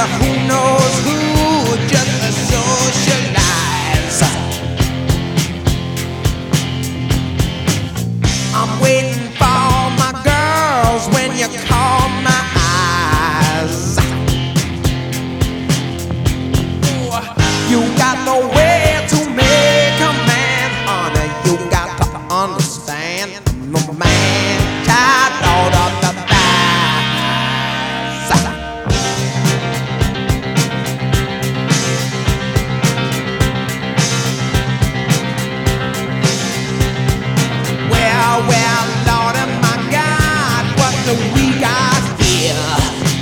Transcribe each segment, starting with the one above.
who knows who, just to socialize. I'm waiting for my girls when you call my eyes. You got the way to make a man, honey. You got to understand, no man child out of the thighs. Well, Lord, my God, what do we got here?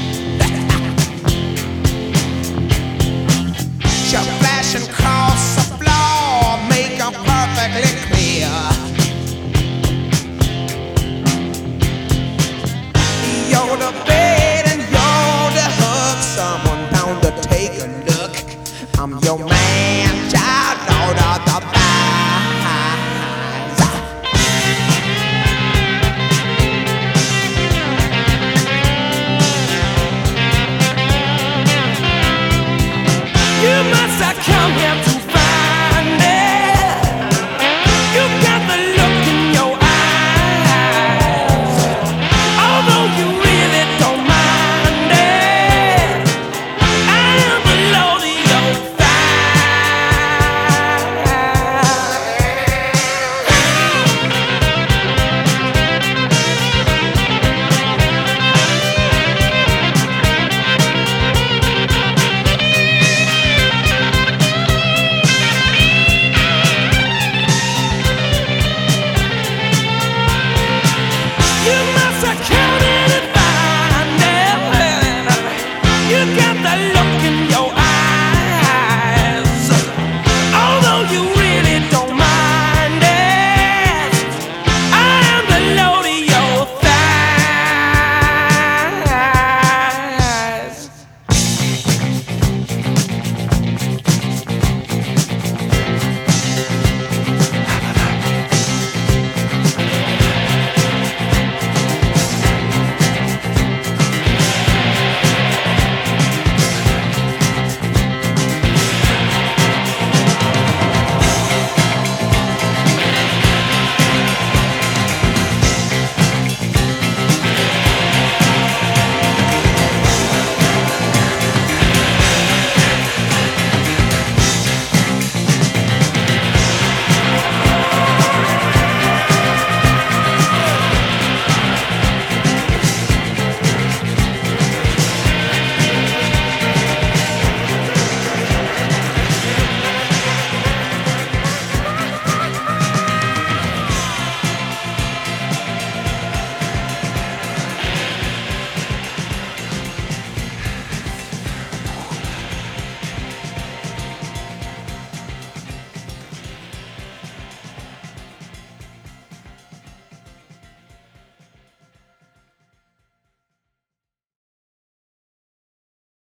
Your flashing across the floor, make 'em perfectly clear. You're the bait and you're the hook, someone bound to take a look. I'm your man.